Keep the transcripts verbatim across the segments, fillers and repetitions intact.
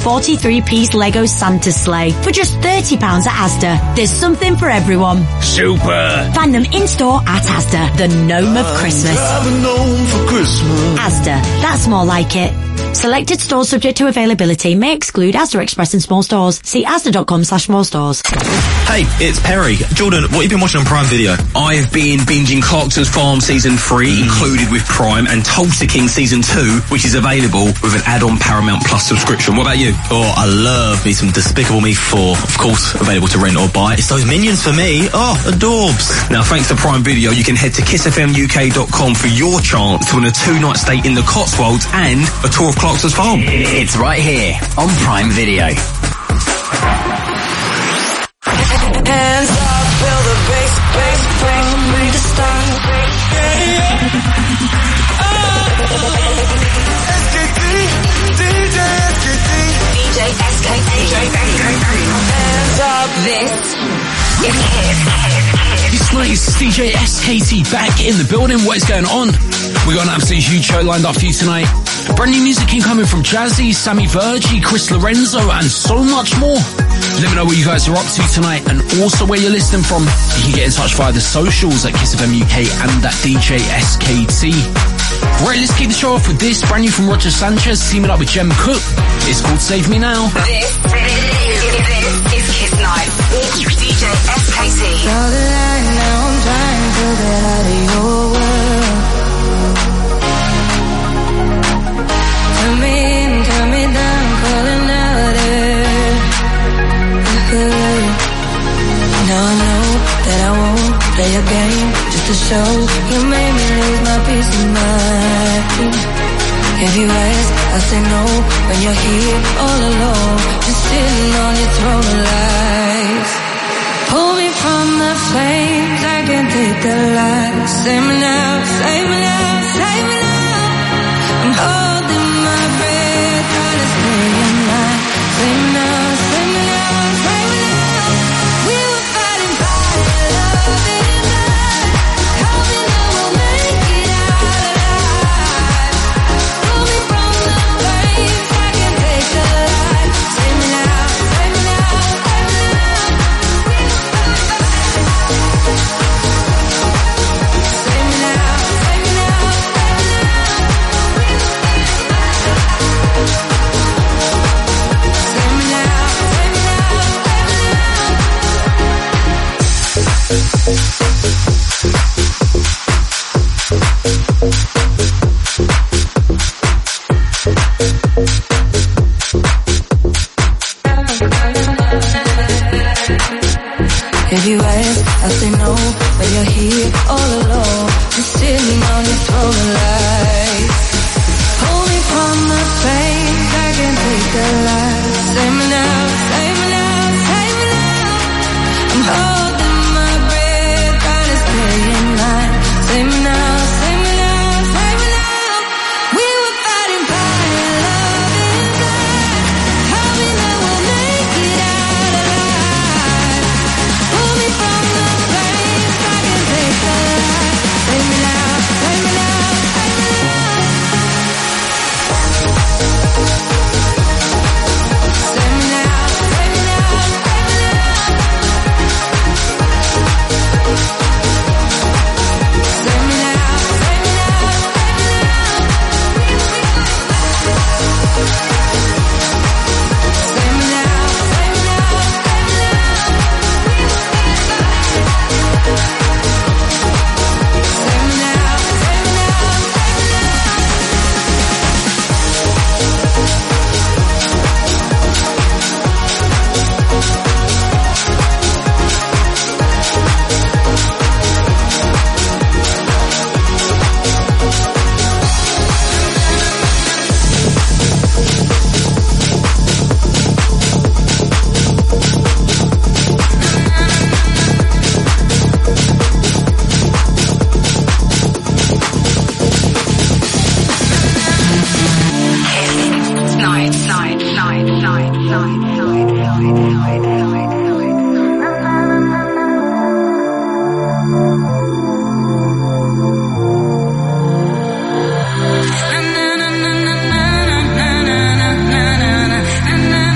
forty-three piece Lego Santa sleigh for just thirty pounds at Asda. There's something for everyone. Super! Find them in-store at Asda, the gnome of Christmas. For Christmas. Asda, that's more like it. Selected stores subject to availability may exclude Asda Express and small stores. See asda.com slash small stores. Hey, it's Perry. Jordan, what have you been watching on Prime Video? I've been binging Clarkson's Farm Season three, mm. included with Prime, and Tulsa King Season two, which is available with an add-on Paramount Plus subscription. What about you? Oh, I love me some Despicable Me four. Of course, available to rent or buy. It's those Minions for me. Oh, adorbs. Now, thanks to Prime Video, you can head to kiss f m u k dot com for your chance to win a two-night stay in the Cotswolds and a tour of Clarkson's Farm. It's right here on Prime Video. Hands up, feel the bass, bass, from me to start. Yeah, yeah. Oh. S K T, D J S K T, D J S K T, D J S K T. Hands up, this is Kiss. This night is D J S K T back in the building. What is going on? We got an absolutely huge show lined up for you tonight. Brand new music incoming from Jazzy, Sammy Virgie, Chris Lorenzo, and so much more. Let me know what you guys are up to tonight and also where you're listening from. You can get in touch via the socials at Kiss F M U K and at D J S K T. Right, let's kick the show off with this, brand new from Roger Sanchez, teaming up with Jem Cook. It's called Save Me Now. This, this, this is Kiss Night with D J S K T. Draw the line, now I'm trying to get out of your world. Turn me in, turn me down, calling out it. Now I know that I won't play a game just to show you made me lose my peace of mind. If you ask, I say no when you're here all alone, just sitting on your throne of life. Pull me from the flames, I can take the light. Save me now, save me now, save me now. I'm holding my breath, trying to stay in line. Save me now, save me now, save me now. We were fighting fire, love in life. Help me know we'll make it out alive. Pull me from the flames, I can take the light. Save me now, save me now, save me now. Save me now, save me now, save me now. Save me now, save me now, if you ask, I say no, but you're here all alone, just sitting on your throne of life. Pull me from the flames, I can take the light. Save me now, save me now, save me now. I'm holding my breath, trying to stay in line. Save me now, save me now, save me now. We were fighting fire, love inside. Help me now, we'll make it out alive. Pull me from the flames, I can take the light. Save me now, save me now, save me now. Save me now, save me now, save me now. Save me now, save me now, save me now. Save me now, save me now, save me now. Save me now, save me now, save me Night, night, night, night, night, night, night, night, night, night.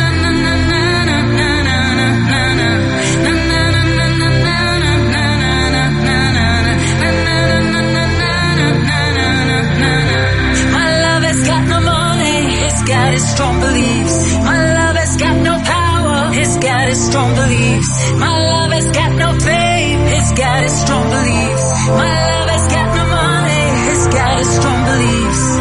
his strong beliefs. My love has got no faith, he's got his strong beliefs. My love has got no money, he's got his strong beliefs.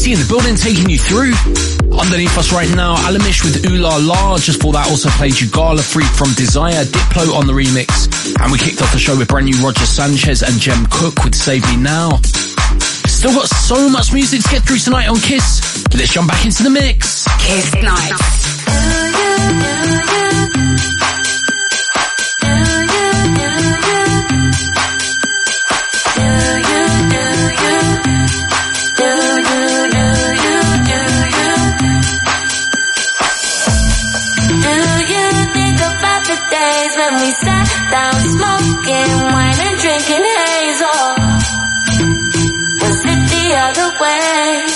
Katie in the building taking you through. Underneath us right now, Alamish with Ooh La La. Just for that, also played you Gala Freak from Desire, Diplo on the remix. And we kicked off the show with brand new Roger Sanchez and Jem Cook with Save Me Now. Still got so much music to get through tonight on Kiss. Let's jump back into the mix. Kiss Nights. When we sat down smoking wine and drinking hazel, was it the other way?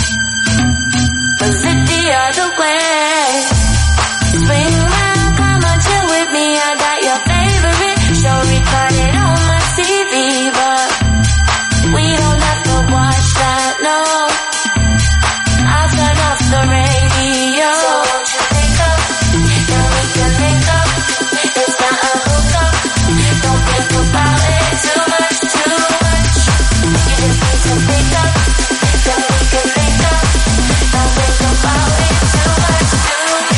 Was it the other way? Swing round, come on, chill with me. I got your favorite show recorded on my T V, but we don't have to watch that, no. I'll turn off the radio. So won't you think up, then we can link up. It's not a hookup. Don't think about it too much, too much. You just need to pick up, then we can link up. Don't think about it too much, too much.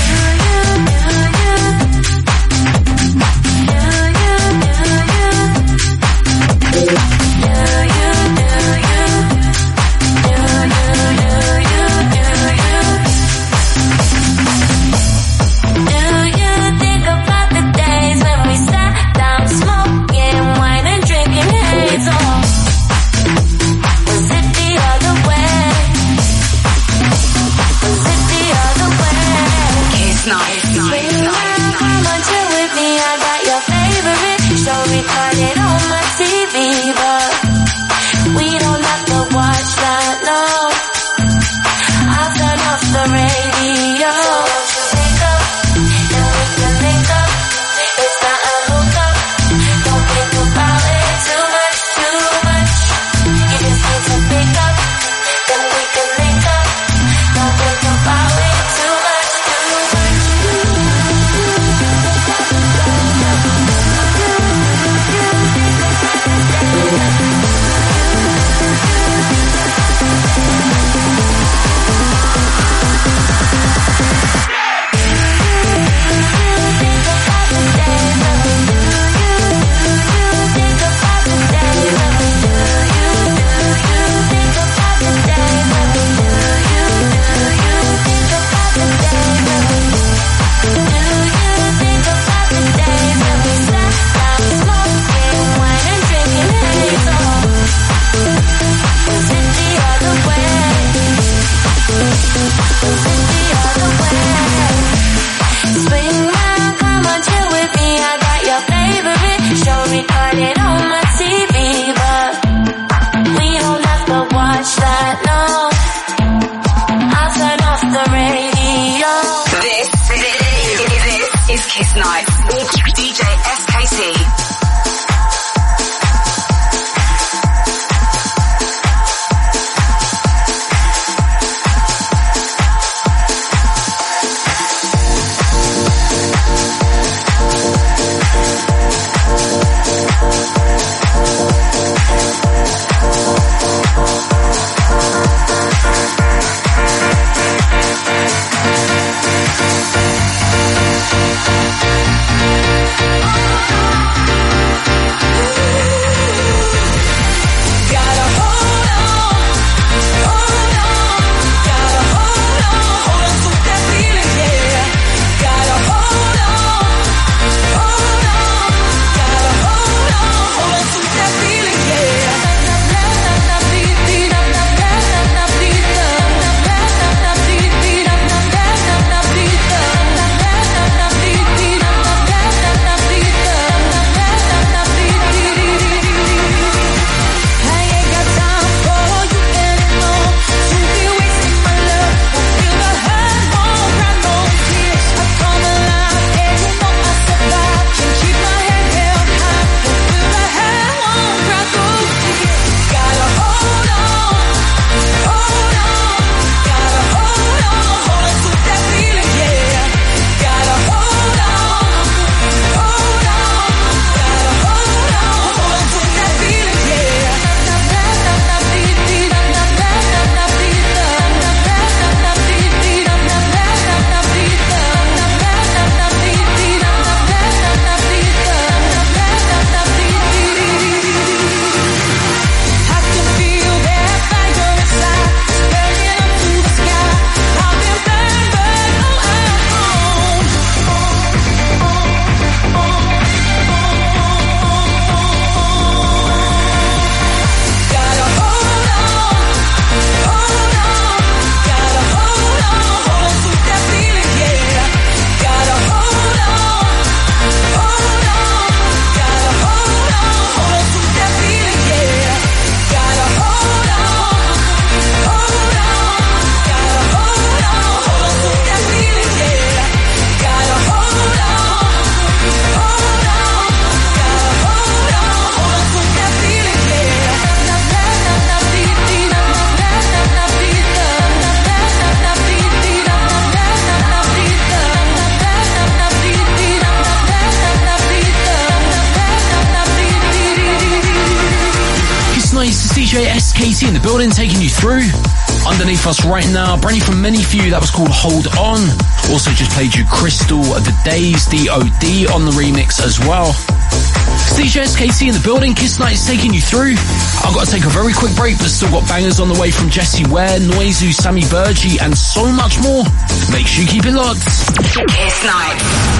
J S K T in the building, taking you through. Underneath us right now, brand new from Many Few, that was called Hold On. Also just played you Crystal The Days, D O D on the remix as well. It's D J S K T in the building, Kiss Night is taking you through. I've got to take a very quick break, but still got bangers on the way from Jessie Ware, Noizu, Sammy Virgie, and so much more. Make sure you keep it locked. Kiss Night.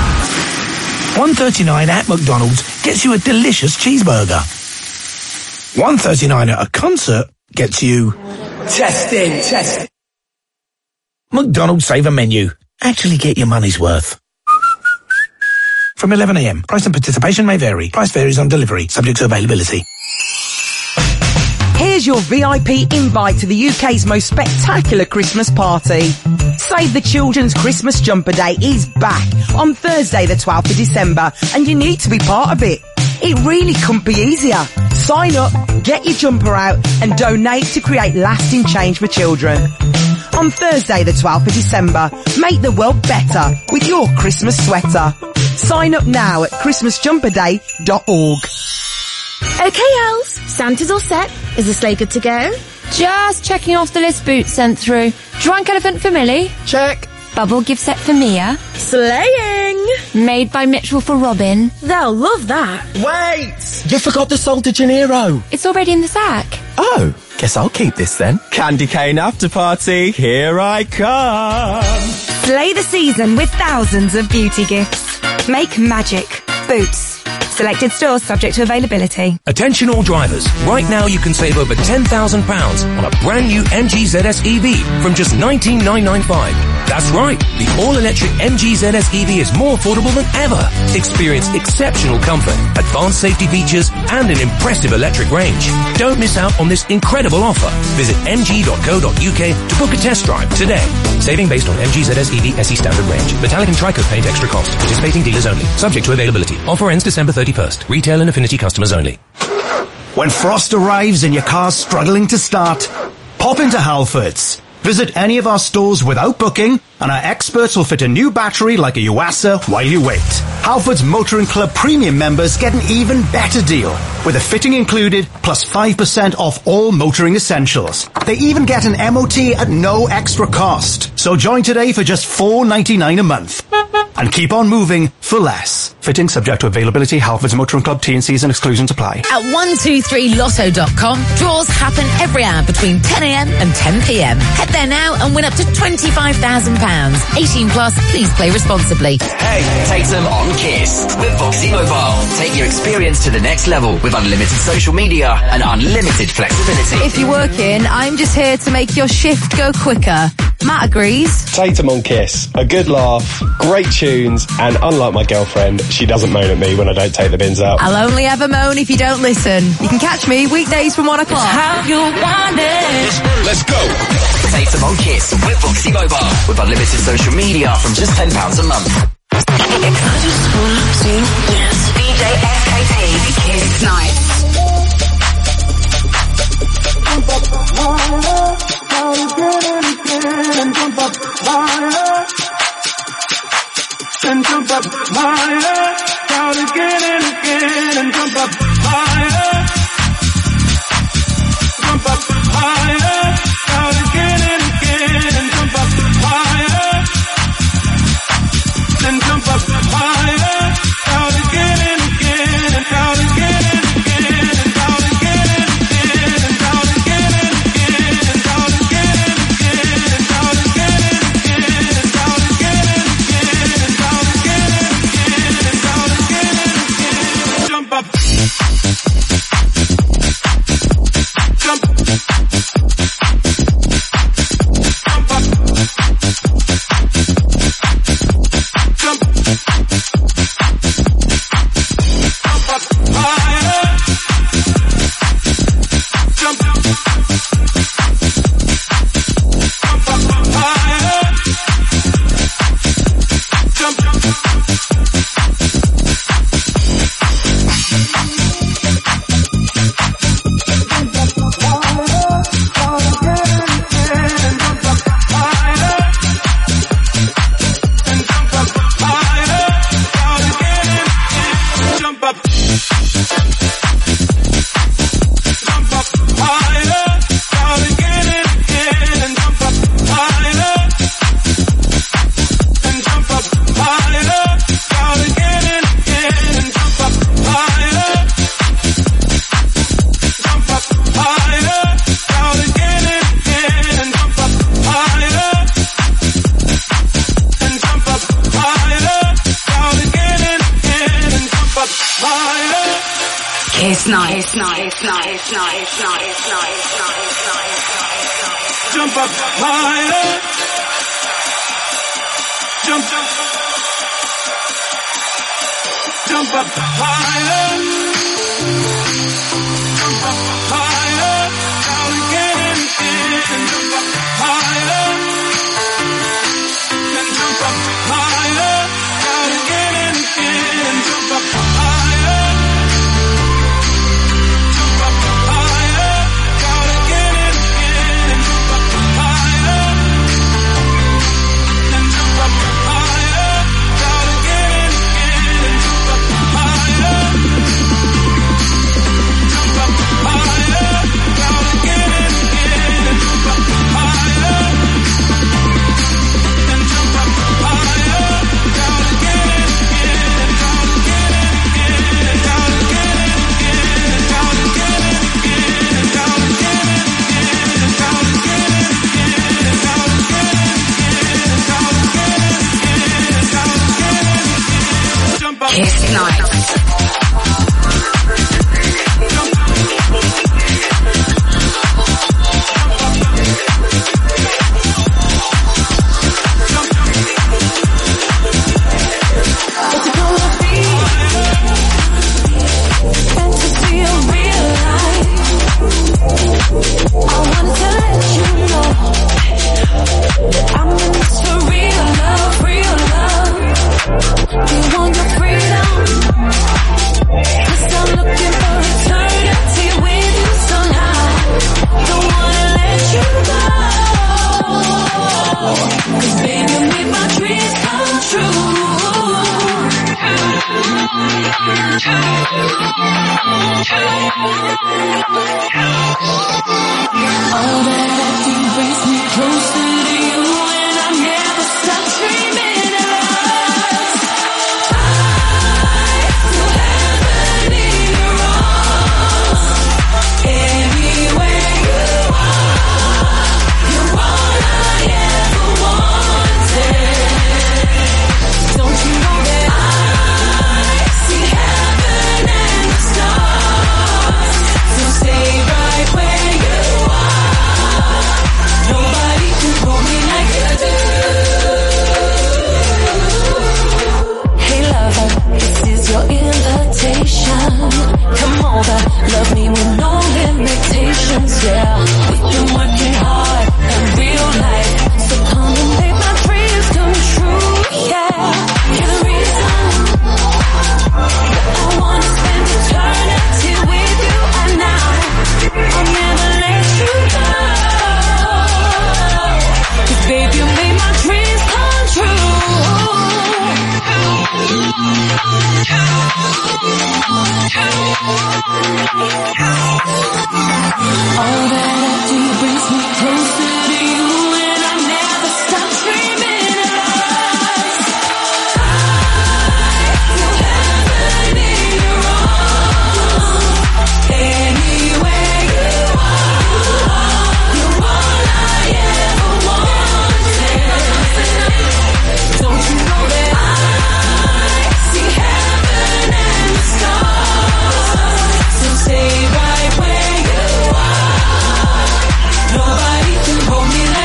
one thirty-nine at McDonald's gets you a delicious cheeseburger. one thirty-nine at a concert gets you... Testing, testing. McDonald's Saver Menu. Actually get your money's worth. From eleven a m. Price and participation may vary. Price varies on delivery, subject to availability. Here's your V I P invite to the U K's most spectacular Christmas party. Save the Children's Christmas Jumper Day is back on Thursday the twelfth of December, and you need to be part of it. It really couldn't be easier. Sign up, get your jumper out, and donate to create lasting change for children. On Thursday the twelfth of December, make the world better with your Christmas sweater. Sign up now at christmas jumper day dot org. Okay, elves, Santa's all set. Is the sleigh good to go? Just checking off the list Boots sent through. Drunk elephant for Millie. Check. Bubble gift set for Mia. Slaying! Made by Mitchell for Robin. They'll love that. Wait! You forgot the Sol de Janeiro. It's already in the sack. Oh, guess I'll keep this then. Candy cane after party, here I come. Slay the season with thousands of beauty gifts. Make magic. Boots. Selected stores subject to availability. Attention all drivers. Right now you can save over ten thousand pounds on a brand new M G Z S E V from just nineteen thousand nine hundred ninety-five pounds. That's right. The all-electric M G Z S E V is more affordable than ever. Experience exceptional comfort, advanced safety features, and an impressive electric range. Don't miss out on this incredible offer. Visit m g dot co dot u k to book a test drive today. Saving based on M G Z S E V S E standard range. Metallic and tri-coat paint extra cost. Participating dealers only. Subject to availability. Offer ends December thirty-first. Retail and Affinity customers only. When frost arrives and your car's struggling to start, pop into Halfords. Visit any of our stores without booking, and our experts will fit a new battery like a Yuasa while you wait. Halfords Motoring Club Premium members get an even better deal, with a fitting included, plus five percent off all motoring essentials. They even get an M O T at no extra cost. So join today for just four ninety-nine a month. And keep on moving for less. Fitting subject to availability. Halfords Motoring Club T and C's and exclusions apply. At one two three lotto dot com, draws happen every hour between ten a m and ten p m. Head there now and win up to twenty-five thousand pounds. eighteen plus, please play responsibly. Hey, take them on Kiss with Voxy Mobile. Take your experience to the next level with unlimited social media and unlimited flexibility. If you're working, I'm just here to make your shift go quicker. Matt agrees. Tatum on Kiss. A good laugh, great tunes, and unlike my girlfriend, she doesn't moan at me when I don't take the bins out. I'll only ever moan if you don't listen. You can catch me weekdays from one o'clock. How you want it. Let's go. Tatum on Kiss with Voxy Mobile. With unlimited social media from just ten pounds a month. I just wanna sing dance. D J S K T, Kiss Night. And jump up higher, and jump up higher, shout again and again, and jump up higher, jump up higher, shout again and again, and jump up higher, and jump up higher, shout again and again, and shout again and again, and shout again and again, and shout again and again, and shout again and again, and shout again and again, and shout again and again, and shout again and again, and shout again and again, jump up. Kiss night. Kiss night. Kiss night. Kiss night. Kiss night. Kiss night. Kiss night. Kiss night. Jump up higher. Jump, jump, jump up higher. Jump up higher. Down again and again. Jump up higher. Then jump up higher. Down again and again. Jump up higher. Jump up higher. Down again and again. Jump up higher. Then jump up higher. Down again and again. Jump up higher. Jump up higher. Down again and again. Jump up higher. Then jump up higher. Down again and again. Down again and again. Down again and again. Down again and again. Down again and again. Down again and again. Down again and again. Down again and again. Down again and again. Jump up. Kiss night. What's it gonna be? Fantasy or real life? I wanted to let you know that I'm in this for real love, real love. Do you want your freedom? 'Cause I'm looking for eternity with you somehow. Don't wanna let you go. 'Cause baby, you make my dreams come true. All that I do brings me closer to you, and I never stop dreaming of us. I feel heaven in your arms. Anywhere you are, you're all I ever wanted. Don't you know that I see heaven and the stars? So stay right where you are. Nobody can hold me like you do. Hey lover, this is your invitation. Come over, love me with no limitations, yeah. We've been working hard in real life, so come and make my dreams come true, yeah. You're the reason that I wanna spend eternity with you, and now I'll never let you go. 'Cause baby, you made my dreams come true. All that I do brings me closer to you, and I never stop dreaming of us. I feel heaven in your arms. Anywhere you are, you're all I ever wanted. Don't you know that I see heaven and the stars? So stay right where you are. Nobody can hold me like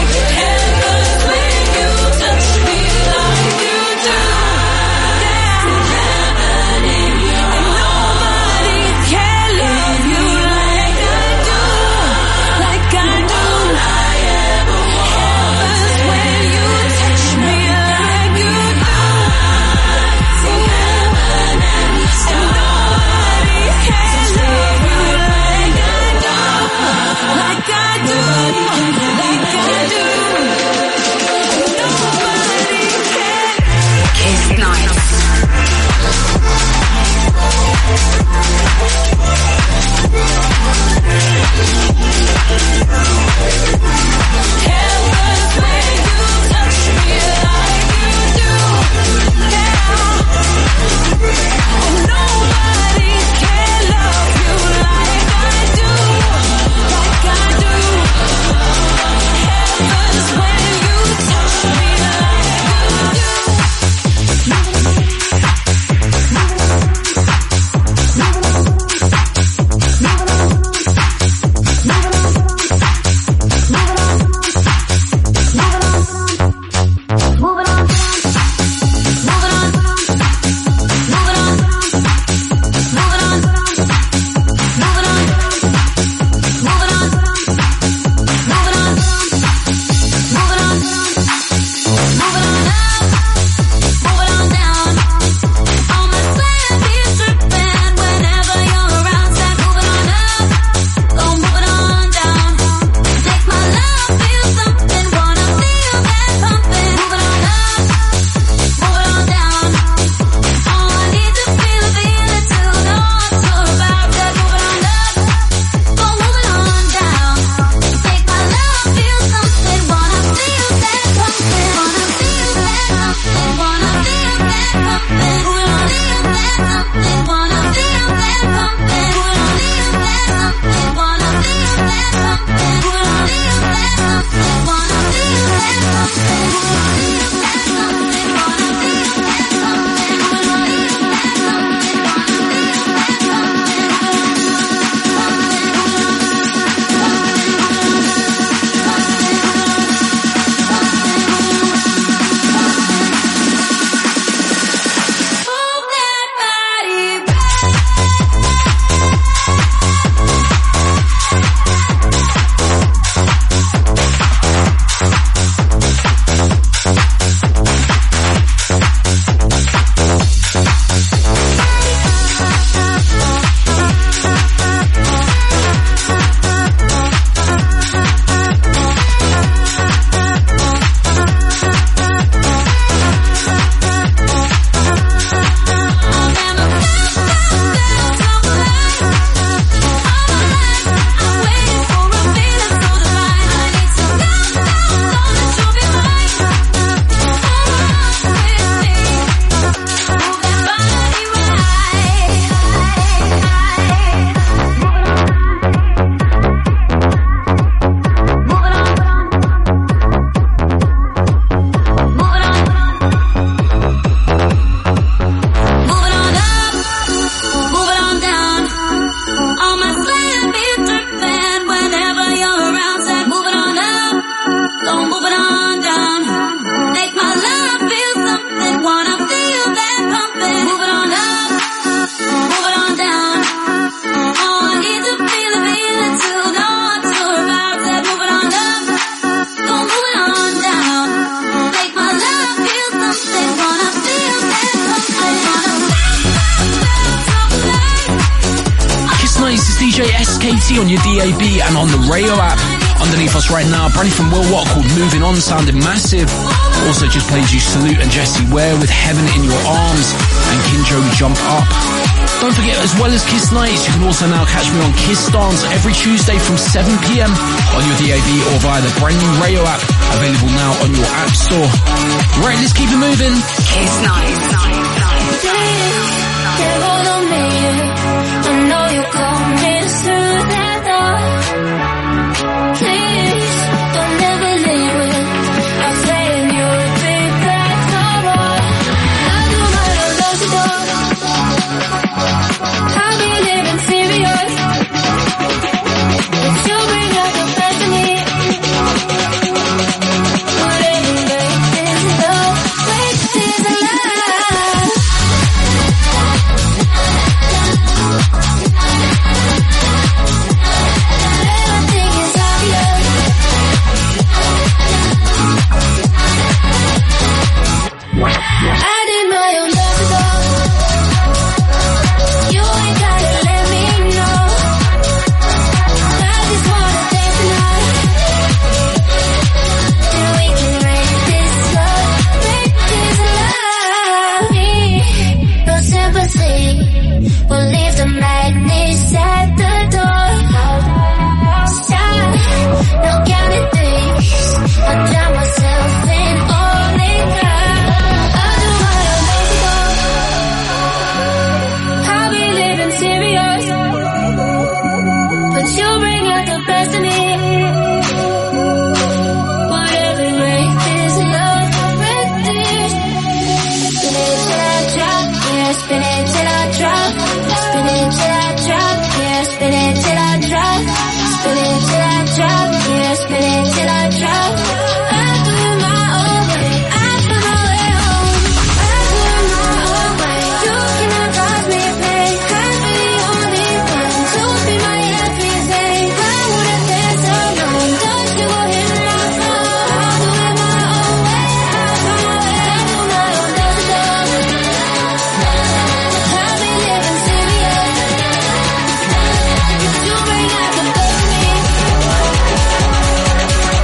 J S K T on your D A B and on the Rayo app. Underneath us right now, brand new from Will Watt called Moving On, sounding massive. Also just played you Salute and Jessie Ware with Heaven in Your Arms and Kinjo Jump Up. Don't forget, as well as Kiss Nights, you can also now catch me on Kiss Dance every Tuesday from seven p.m. on your D A B or via the brand new Rayo app, available now on your app store. Right, let's keep it moving. Kiss Nights. Get hold of me. I know you're coming through that door. Please, don't ever leave me. I'm saying you'll be back no more. I do my own love to go. I'll be living serious. But you bring out the best in me. Whatever makes this love, makes this alive. Everything is obvious. I did my own love to go. You ain't gotta let me know. I just wanna dance tonight. And we can make this love, make this alive. No sympathy, we'll leave the madness at the door. Stop, no counting things. I drown myself in all it got. I do my own love to go. I'll be living serious, but you bring out the best in me. Whatever makes this love, make this. Spin it till I drop, yeah, spin it till I drop. Spin it till I drop, yeah, spin it till I drop. Spin it till I drop, yeah, spin it till I drop. I do it my own way, I feel my way home. I do it my own way, you cannot cause me pain. I'd be the only one to be my everything. I wouldn't dance alone, don't you go hit my phone. I do it my own way, I do my way, I do my own love to go. I'll be living serious. You bring out the best in me.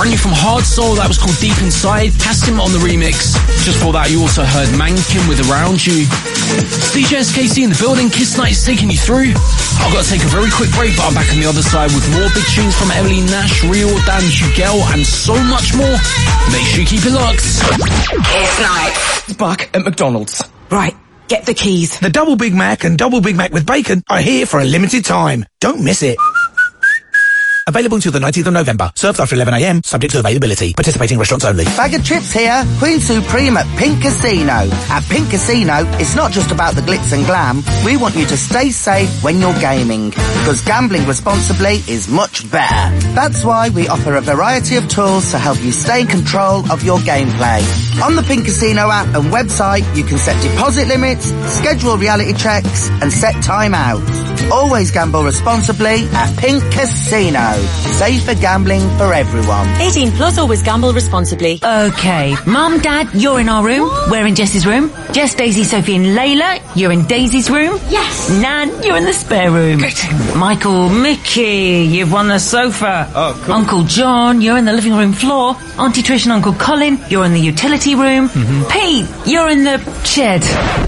Brand new from Hard Soul, that was called Deep Inside. Hassim on the remix. Just before that, you also heard Mankin with Around You. It's D J S K T in the building. Kiss Night is taking you through. I've got to take a very quick break, but I'm back on the other side with more big tunes from Emily Nash, Real, Dan Hugel, and so much more. Make sure you keep it locked. Kiss Night. Back at McDonald's. Right, get the keys. The Double Big Mac and Double Big Mac with bacon are here for a limited time. Don't miss it. Available until the nineteenth of November. Served after eleven a m, subject to availability. Participating restaurants only. Bag of chips here. Queen Supreme at Pink Casino. At Pink Casino, it's not just about the glitz and glam. We want you to stay safe when you're gaming, because gambling responsibly is much better. That's why we offer a variety of tools to help you stay in control of your gameplay. On the Pink Casino app and website, you can set deposit limits, schedule reality checks, and set time out. Always gamble responsibly at Pink Casino. Safer gambling for everyone. eighteen plus, always gamble responsibly. Okay, Mum, Dad, you're in our room. We're in Jess's room. Jess, Daisy, Sophie and Layla, you're in Daisy's room. Yes. Nan, you're in the spare room. Michael, Mickey, you've won the sofa. Oh, cool. Uncle John, you're in the living room floor. Auntie Trish and Uncle Colin, you're in the utility room. Mm-hmm. Pete, you're in the shed.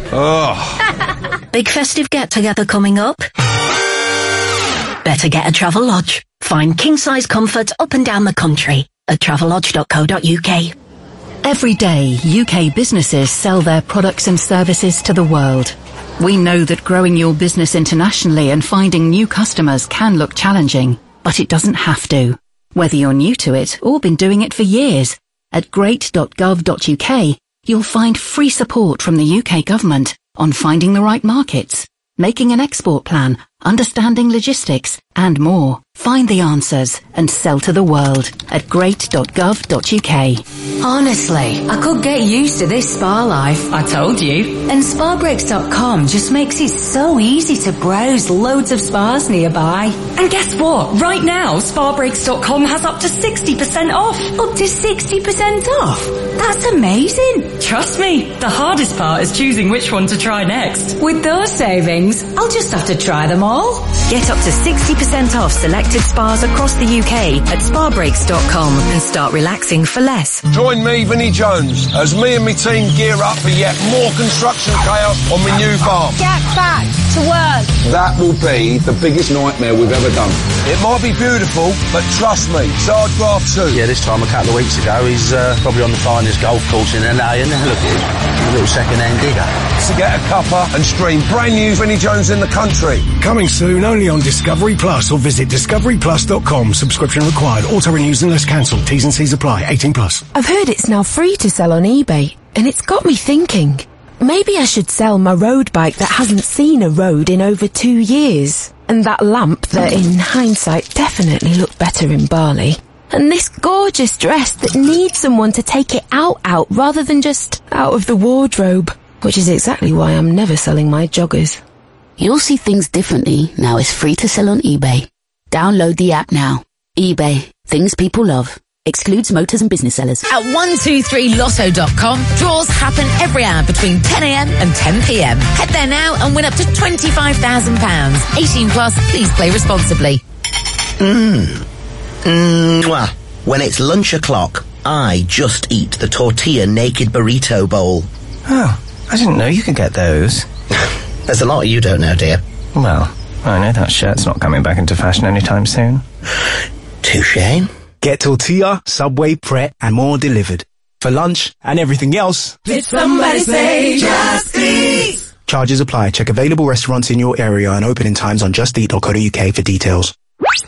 Oh. Big festive get-together coming up? Better get a Travel Lodge. Find king-size comfort up and down the country at travelodge dot co dot U K. Every day, U K businesses sell their products and services to the world. We know that growing your business internationally and finding new customers can look challenging, but it doesn't have to. Whether you're new to it or been doing it for years, at great dot gov dot U K, you'll find free support from the U K government on finding the right markets, making an export plan, understanding logistics, and more. Find the answers and sell to the world at great dot gov dot U K. Honestly, I could get used to this spa life. I told you. And spa breaks dot com just makes it so easy to browse loads of spas nearby. And guess what? Right now, spa breaks dot com has up to sixty percent off. Up to sixty percent off? That's amazing. Trust me, the hardest part is choosing which one to try next. With those savings, I'll just have to try them all. Get up to sixty percent off selected spas across the U K at spa breaks dot com and start relaxing for less. Join me, Vinnie Jones, as me and my team gear up for yet more construction chaos on my new farm. Get back to work. That will be the biggest nightmare we've ever done. It might be beautiful, but trust me, Sarge Graph too. Yeah, this time a couple of weeks ago, he's uh, probably on the finest golf course in L A, and look at him, a little second-hand digger. To get a cuppa and stream brand new Vinnie Jones in the country. Coming soon only on Discovery Plus, or visit discovery plus dot com. Subscription required. Auto renews unless cancelled. T's and C's apply. eighteen plus. I've heard it's now free to sell on eBay, and it's got me thinking. Maybe I should sell my road bike that hasn't seen a road in over two years. And that lamp that, in hindsight, definitely looked better in Bali. And this gorgeous dress that needs someone to take it out out rather than just out of the wardrobe. Which is exactly why I'm never selling my joggers. You'll see things differently now it's free to sell on eBay. Download the app now. eBay. Things people love. Excludes motors and business sellers. At one two three lotto dot com, draws happen every hour between ten a m and ten p m. Head there now and win up to twenty-five thousand pounds. eighteen plus, please play responsibly. Mmm. Mwah. When it's lunch o'clock, I just eat the tortilla naked burrito bowl. Oh, I didn't know you could get those. There's a lot you don't know, dear. Well, I know that shirt's not coming back into fashion anytime soon. Touché. Get tortilla, Subway, Pret, and more delivered. For lunch and everything else. Did somebody say Just Eat? Charges apply. Check available restaurants in your area and opening times on just eat dot co dot U K for details. It's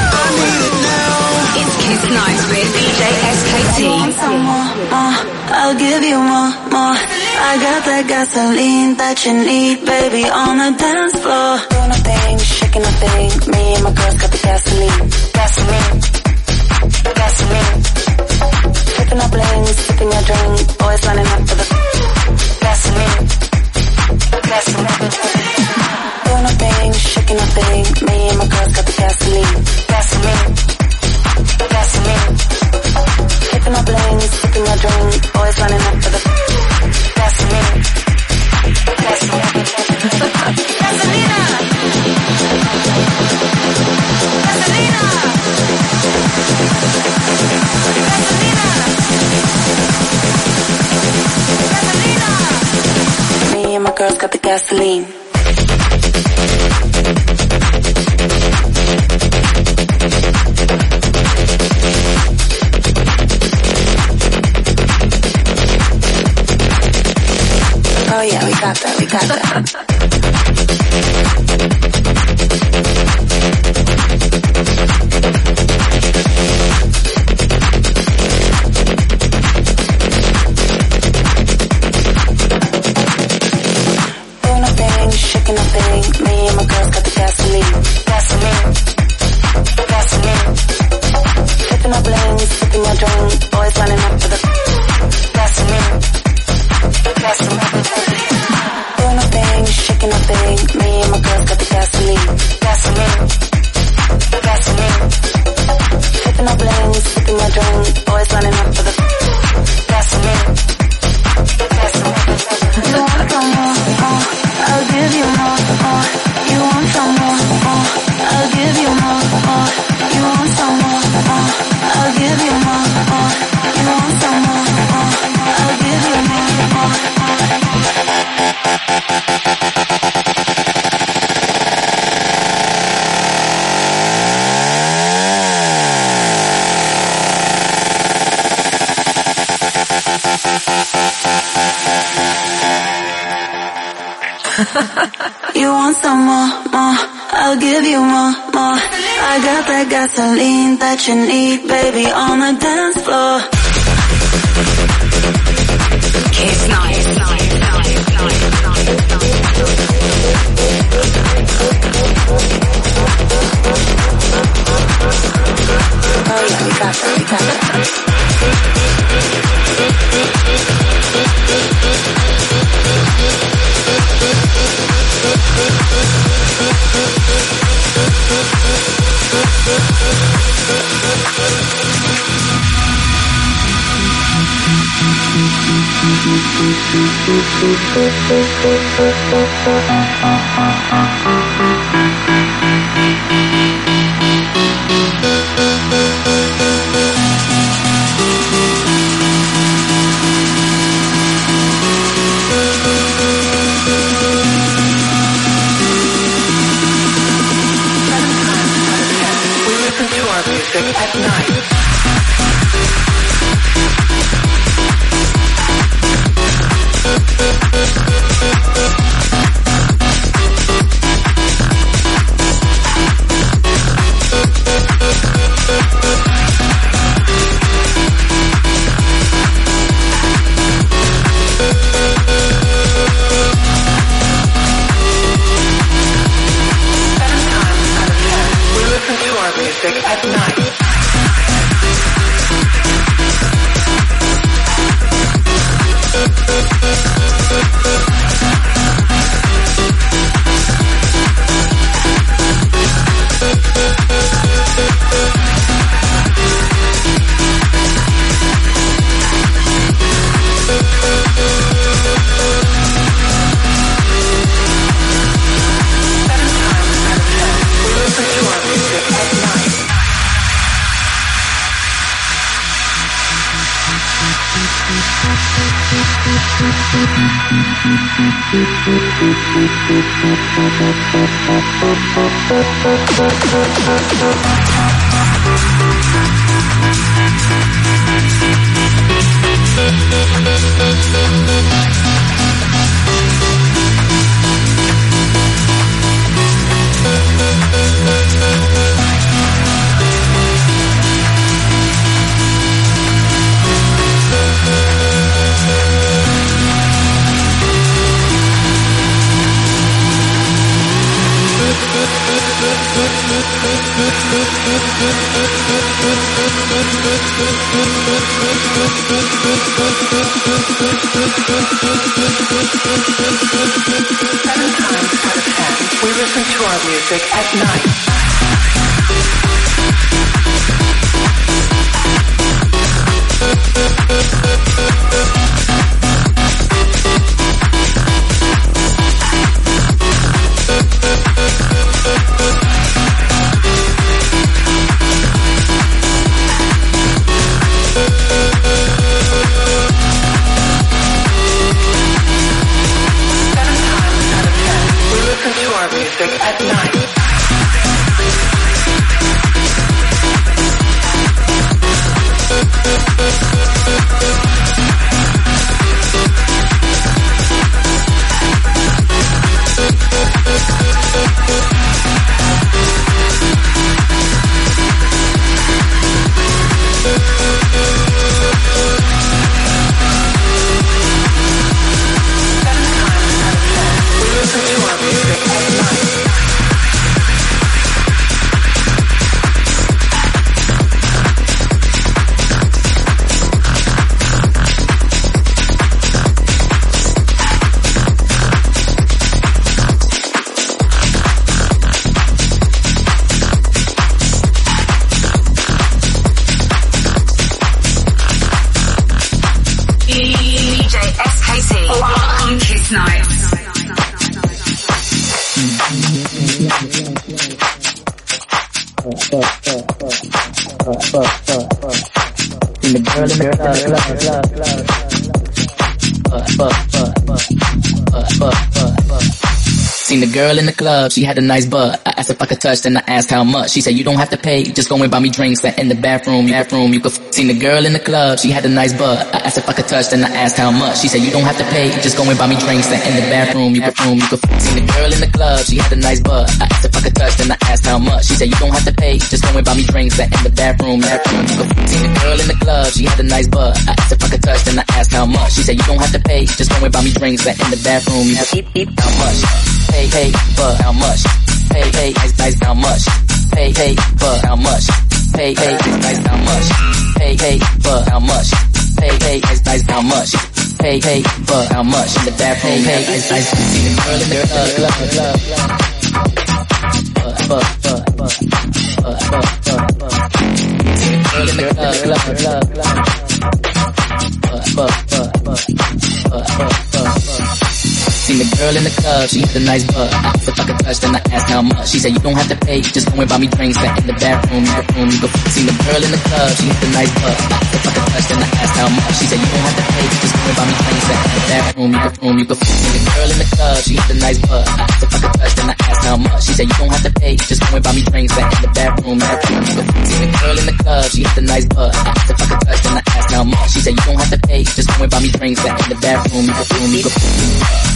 Kiss Night with D J S K T. I want some more, more. I'll give you more, more. I got that gasoline that you need, baby, on the dance floor. Doing a thing, shaking a thing. Me and my girls got the gasoline, gasoline. Gasoline. Flipping our bling, sipping your drink. Boys running up for the gasoline. Gasoline. Doing a thing, shaking a thing. Me and my girls got the gasoline. Gasoline. Gasoline. Flipping our bling, sipping your drink. Boys running up for the gasoline. Gasoline. Gasolina. Gasolina. gasoline. Oh yeah, we got that, we got that. Doing a thing, shaking a thing. Me and my girls got the gasoline, gasoline, gasoline. Sipping our bling, sipping our drink. Boys lining up for the gasoline, gasoline. Doing a thing, shaking a thing. Me and my girls got the gasoline, gasoline, gasoline. Sipping our bling, sipping our drink. Boys lining up for the gasoline, gasoline. You want some more? Uh, I'll give you more. Uh, you want some more? Uh, I'll give you more. Uh, you want some more? Uh, I'll give you more. Uh, you want some more? Uh, I'll give you more. Uh, You want some more, more, I'll give you more, more. I got that gasoline that you need, baby, on the dance floor. Kiss night, night, night, night, Oh yeah, we got that, we got that. At night. At night. We listen to our music at night. Seven times out of ten, our music at night. Seen the girl in the club, she had a nice butt. I asked if I could touch, then I asked how much. She said, you don't have to pay, just go and buy me drinks. That in the bathroom, bathroom, you could f- Seen the girl in the club, she had a nice butt. I asked if I could touch, then I asked how much. She said, you don't have to pay, just go and buy me drinks. That in the bathroom, you could room, you could f- Seen the girl in the club, she had a nice butt. I asked if I could touch, then I asked how much. She said, you don't have to pay, just go and buy me drinks. That in the bathroom, bathroom, you could f- Seen the girl in the club, she had a nice butt. I asked if I could touch, then I asked how much. She said, you don't have to pay, just go and buy me drinks. That in the bathroom, you could eat, eat, how much? Pay, pay, but how much? Pay, pay, nice, nice, how much? Pay, pay, but how much? Pay, pay, nice, nice, how much? Pay, pay, but how much? Pay, pay, nice, nice, how much? Pay, pay, but how much? In the bathroom, pay, nice, nice. See the girl in the club, club, club, club. But, but, but, but, but, but, but. See the girl in the club, club, club, club. But, but, but, but, but, but, but. Seen the girl in the club, she had a nice butt. I asked if I could touch, then I asked how much. She said, you don't have to pay, just go and buy me drinks. That in the bathroom, bathroom, you could f- Seen the girl in the club, she had a nice butt. I asked if I could touch, then I asked how much. She said, you don't have to pay, just go and buy me drinks. That in the bathroom, you could room, you could f- Seen the girl in the club, she had a nice butt. I asked if I could touch, then I asked how much. She said, you don't have to pay, just go and buy me drinks. That in the bathroom, bathroom, you could f- Seen the girl in the club, she had a nice butt. I asked if I could touch, then I asked how much. She said, you don't have to pay, just go and buy me drinks. That in the bathroom, you could room, you could f-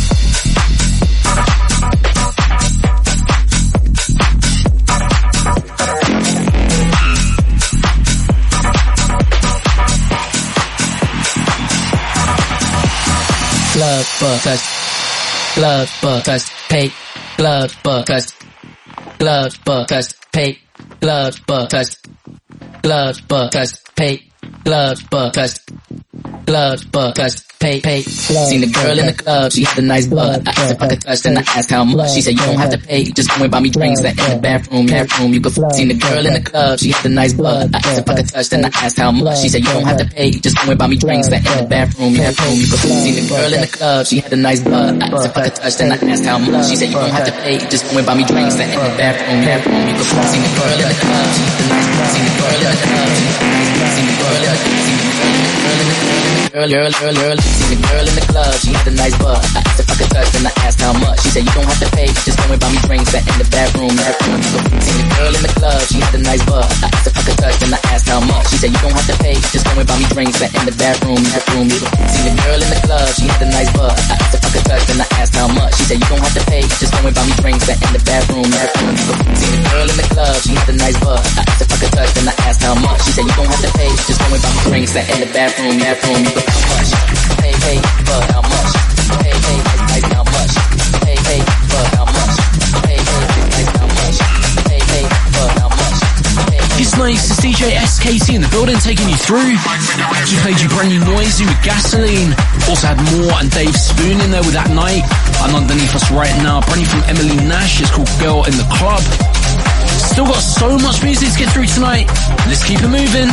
Glove, butt, touch, glove, butt, touch, pay, glove, butt, touch, glove, butt, touch, pay, glove, butt, touch, glove, butt, touch, pay, glove, butt, touch, glove, butt, touch, pay, pay. Seen the girl in the club, she had a nice butt. I asked if I could touch, then I asked how much. She said, you don't have to pay, just go and buy me drinks. That in the bathroom, bathroom, you could f- Seen the girl in the club, she had a nice butt. I asked if I could touch, then I asked how much. She said, you don't have to pay, just go and buy me drinks. That in the bathroom, bathroom, you could f- Seen the girl in the club, she had a nice butt. I asked if I could touch, then I asked how much. She said, you don't have to pay, just go and buy me drinks. That in the bathroom, bathroom, you could f- Seen the girl in the club, she had a nice butt. Seen the girl in the club, she had a nice butt. Seen the girl in the club, seen the girl in the girl in the girl, girl, girl, girl. Seen the girl in the club, she had a nice butt. I asked if I could touch, then I asked how much. She said, you don't have to pay, just go and buy me drinks. That in the bathroom, bathroom, you could f- Seen the girl in the club, she had a nice butt. I asked if I could touch, then I asked how much. She said, you don't have to pay, just go and buy me drinks. That in the bathroom, bathroom, you could f- Seen the girl in the club, she had a nice butt. I asked if I could touch, then I asked how much. She said, you don't have to pay, just go and buy me drinks. That in the bathroom, bathroom, you could f- Seen the girl in the club, she had a nice butt. I asked if I could touch, then I asked how much. She said, you don't have to pay, just go and buy me drinks. That in the bathroom, bathroom, you could how much? Pay, pay, but how much? Pay, pay, nice, nice, how much? Pay, pay, but how much? Pay, pay, nice, how much? Pay, pay, but how much? It's nice, it's D J S K T in the building taking you through. Just played you brand new Noisy with Gasoline. Also had Moore and Dave Spoon in there with That Night. And underneath us right now, brand new from Emily Nash. It's called Girl in the Club. Still got so much music to get through tonight. Let's keep it moving.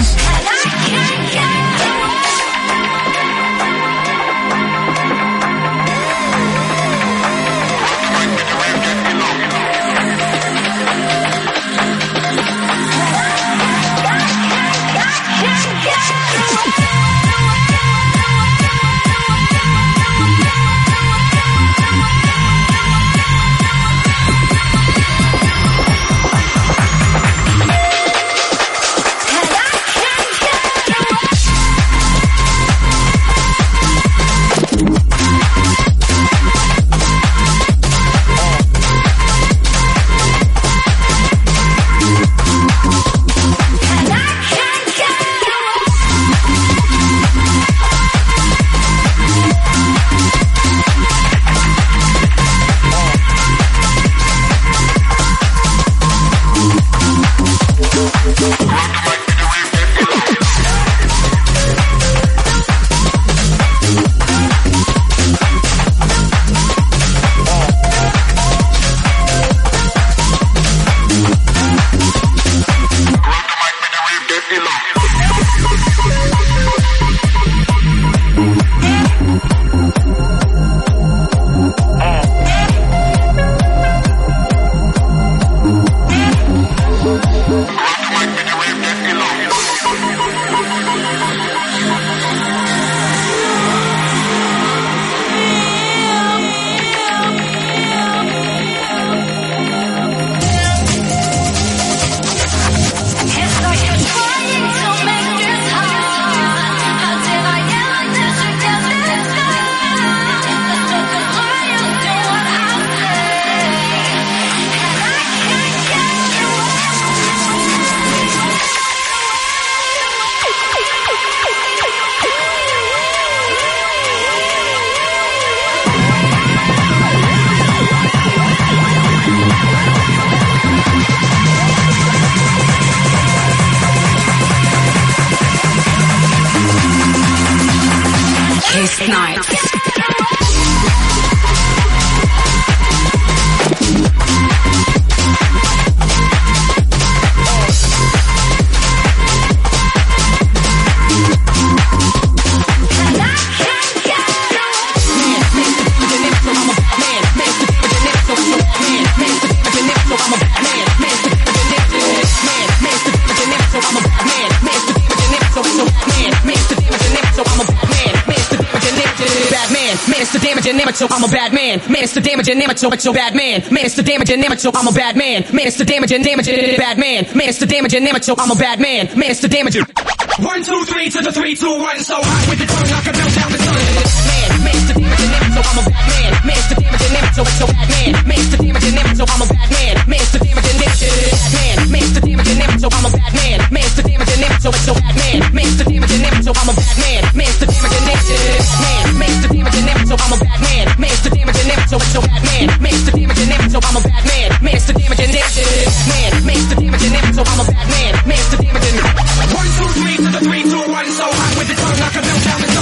amateur, I'm a bad man. Man, it's the damaging amateur, but you're bad man. Man, it's the damaging amateur, I'm a bad man. Man, it's the damaging, damaging, bad man. Man, it's the damaging amateur, I'm a bad man. Man, it's the damaging. One, two, three to the three, two, one, so hot with the tongue like a melt down the sun. Man, man, it's the damaging amateur, I'm a bad man. Man, it's the damaging amateur, but you're bad man. Man, it's the damaging amateur, I'm a bad man. Man, it's the damaging amateur, bad man. Man, it's the damaging amateur, I'm a bad man. Man, it's the damaging amateur, but you're bad man. Man, it's the damaging amateur, I'm a bad man. Man, it's the damaging amateur, man. Man, it's the damaging amateur, I'm a bad man. Man, it's the damaging amateur, but you're bad man. Man, it's the damaging amateur, I'm a bad man. Man, it's the damaging amateur, man. Man, it's the damaging amateur, I'm a bad man. Man, it's the damaging. One, two, three to the three, two, one, so hot with the tongue like a melt down the sun.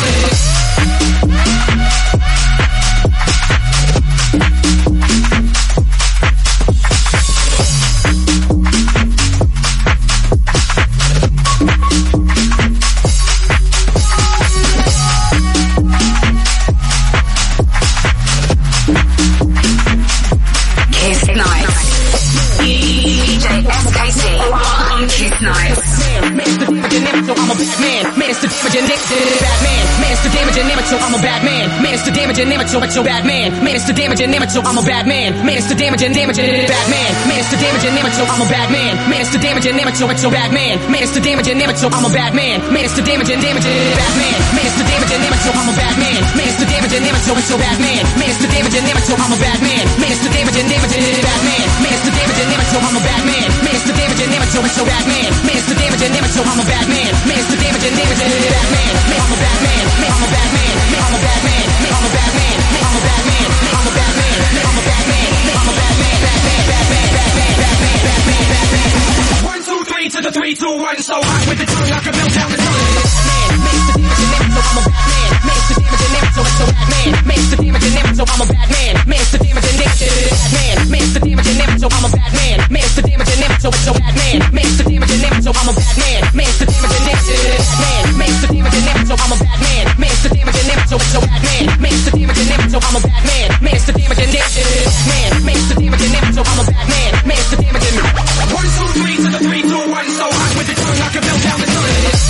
Kiss Nights. D J S K T on Kiss Nights. Man, it's the damaging amateur, I'm a bad man. Man, it's the damaging amateur, bad man. Man, it's the damaging amateur, I'm a bad man. Man, it's the damaging amateur, but you're bad man. Man, it's the damaging amateur, I'm a bad man. Man, it's the damaging, damaging, bad man. Man, it's the damaging amateur, I'm a bad man. Man, it's the damaging amateur, but you're bad man. Man, it's the damaging amateur, I'm a bad man. Man, it's the damaging, damaging, bad man. Man, it's the damaging amateur, I'm a bad man. Man, it's the damaging amateur, but you're bad man. Man, it's the damaging amateur, I'm a bad man. Man, it's the damaging, damaging, bad man. Man, it's the damaging amateur, I'm a bad man. Man, it's the damaging amateur, but you're bad man. Man, it's the damaging amateur, I'm a bad man. Man, it's the damaging, damaging, bad man. Man, I'm a bad man. Man, I'm a bad man. Man, I'm a bad man. Man, I'm a bad man. Man, I'm a bad man. Man, I'm a bad man. Man, I'm a bad man. Man, I'm a bad man. Bad man, bad man, bad man, bad man, bad man, bad man. One, two, three to the three, two, one, so hot with the tongue like a melt down the sun. Man, man, it's the damaging amateur, I'm a bad man. Man, it's the damaging amateur, it's a bad man. Man, it's the damaging amateur, I'm a bad man. Man, it's the damaging amateur, bad man. Man, it's the damaging amateur, I'm a bad man. Man, it's the damaging amateur, it's a bad man. Man, it's the damaging amateur, I'm a bad man. Man, it's the damaging amateur, man. Man, it's the damaging amateur, I'm a bad man. Man, it's the damaging amateur, it's a bad man. Man, it's the damaging amateur, I'm a bad man. Man, it's the damaging amateur, man. Man, it's the damaging amateur, I'm a bad man. Man, it's the damaging. One, two, three to the three, two, one, so hot with the tongue like a melt down the sun.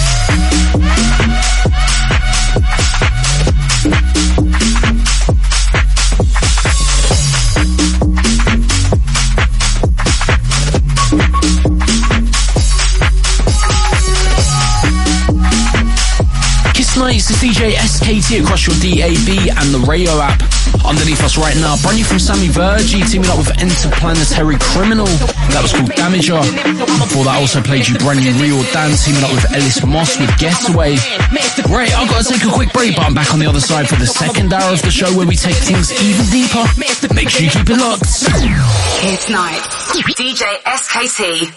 Nights is D J S K T across your D A B and the radio app. Underneath us right now, brand new from Sammy Virgie, teaming up with Interplanetary Criminal. That was called Damager. Before that, also played you brand new Real Dan, teaming up with Ellis Moss with Getaway. Right, I've got to take a quick break, but I'm back on the other side for the second hour of the show where we take things even deeper. Make sure you keep it locked. Kiss Nights. D J S K T.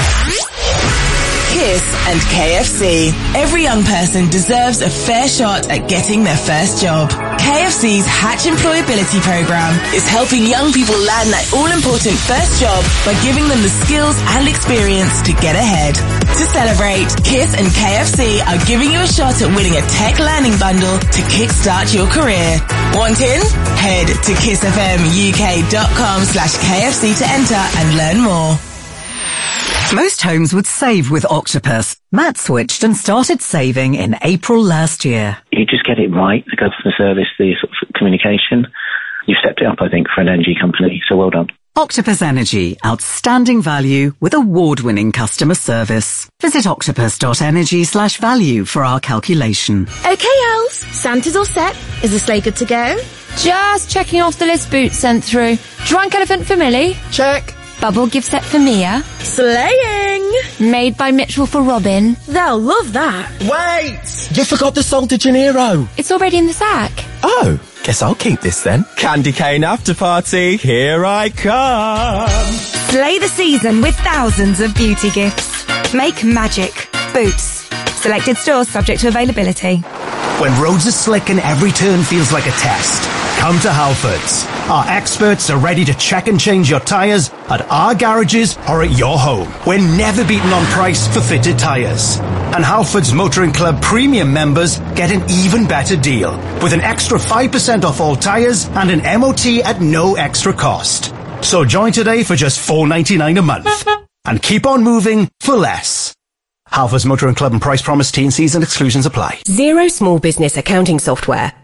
Kiss and K F C. Every young person deserves a fair shot at getting their first job. K F C's Hatch Employability Program is helping young people land that all-important first job by giving them the skills and experience to get ahead. To celebrate, Kiss and K F C are giving you a shot at winning a tech learning bundle to kickstart your career. Want in? Head to kissfmuk.com slash KFC to enter and learn more. Most homes would save with Octopus. Matt switched and started saving in April last year. You just get it right, the customer service, the sort of communication. You've stepped it up, I think, for an energy company, so well done. Octopus Energy, outstanding value with award-winning customer service. Visit octopus.energy slash value for our calculation. Okay, elves, Santa's all set. Is the sleigh good to go? Just checking off the list Boots sent through. Drunk elephant for Millie. Check. Bubble gift set for Mia. Slaying! Made by Mitchell for Robin. They'll love that. Wait! You forgot the Salt de Janeiro. It's already in the sack. Oh, guess I'll keep this then. Candy cane after party, here I come. Slay the season with thousands of beauty gifts. Make magic. Boots. Selected stores subject to availability. When roads are slick and every turn feels like a test, come to Halfords. Our experts are ready to check and change your tyres at our garages or at your home. We're never beaten on price for fitted tyres. And Halfords Motoring Club Premium members get an even better deal with an extra five percent off all tyres and an M O T at no extra cost. So join today for just four ninety-nine a month. And keep on moving for less. Halfords Motoring Club and price promise T and C's and exclusions apply. Xero Small Business Accounting Software.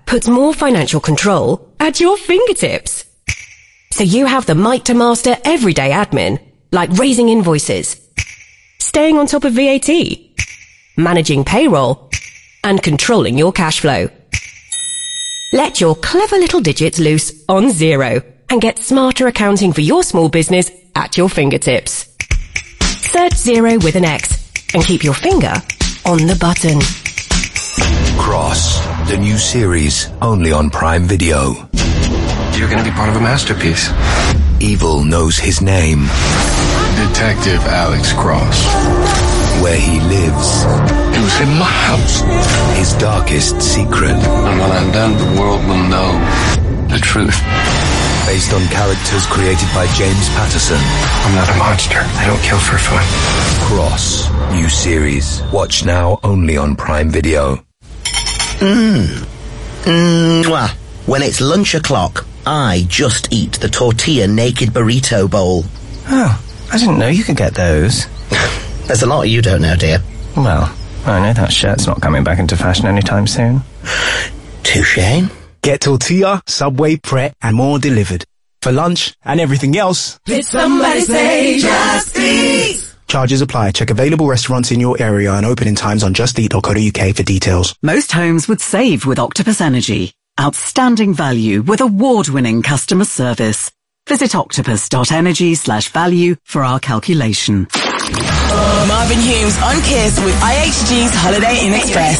puts more financial control at your fingertips. So you have the might to master everyday admin, like raising invoices, staying on top of V A T, managing payroll, and controlling your cash flow. Let your clever little digits loose on Xero and get smarter accounting for your small business at your fingertips. Search Xero with an X and keep your finger on the button. Cross, the new series, only on Prime Video. You're gonna be part of a masterpiece. Evil knows his name. Detective Alex Cross. Where he lives. He was in my house. His darkest secret. And when I'm done, the world will know the truth. Based on characters created by James Patterson. I'm not a monster. I don't kill for fun. Cross, new series. Watch now only on Prime Video. Mmm. Mwah. When it's lunch o'clock, I just eat the tortilla naked burrito bowl. Oh, I didn't know you could get those. There's a lot you don't know, dear. Well, I know that shirt's not coming back into fashion anytime soon. Touché. Get tortilla, Subway, Pret, and more delivered. For lunch and everything else. Did somebody say Just Eat? Charges apply. Check available restaurants in your area and opening times on just eat dot co dot U K for details. Most homes would save with Octopus Energy. Outstanding value with award-winning customer service. Visit octopus.energy slash value for our calculation. Marvin Humes on Kiss with I H G's Holiday Inn Express.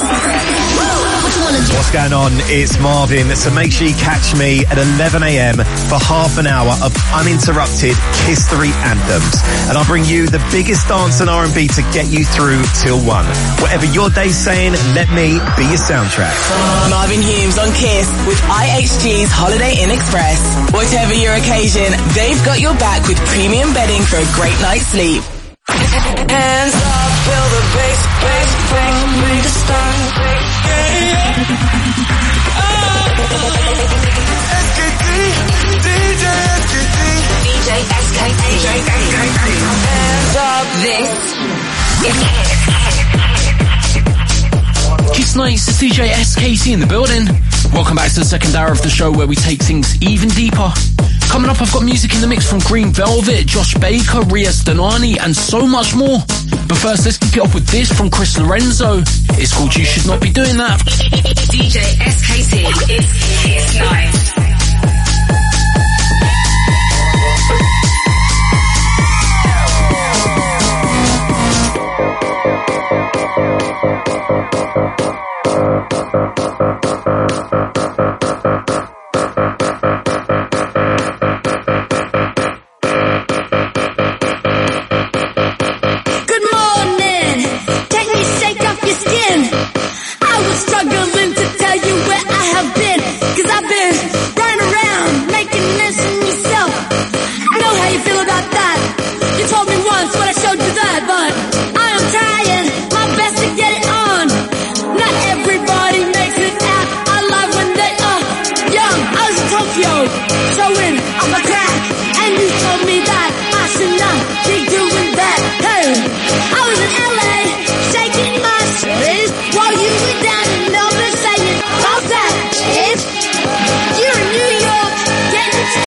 What's going on? It's Marvin. So make sure you catch me at eleven a m for half an hour of uninterrupted Kiss three anthems. And I'll bring you the biggest dance and R and B to get you through till one. Whatever your day's saying, let me be your soundtrack. Marvin Humes on Kiss with I H G's Holiday Inn Express. Whatever your occasion, they've got your back with premium bedding for a great night's sleep. Hands up, feel the bass, bass, bass, make the start. S K T, D J S K T, D J S K T, hands up, this Kiss Nights, it's D J S K T in the building. Welcome back to the second hour of the show where we take things even deeper. Coming up, I've got music in the mix from Green Velvet, Josh Baker, Ria Stanani, and so much more. But first, let's kick it off with this from Chris Lorenzo. It's called You Should Not Be Doing That. D J S K T, it's Kiss Night.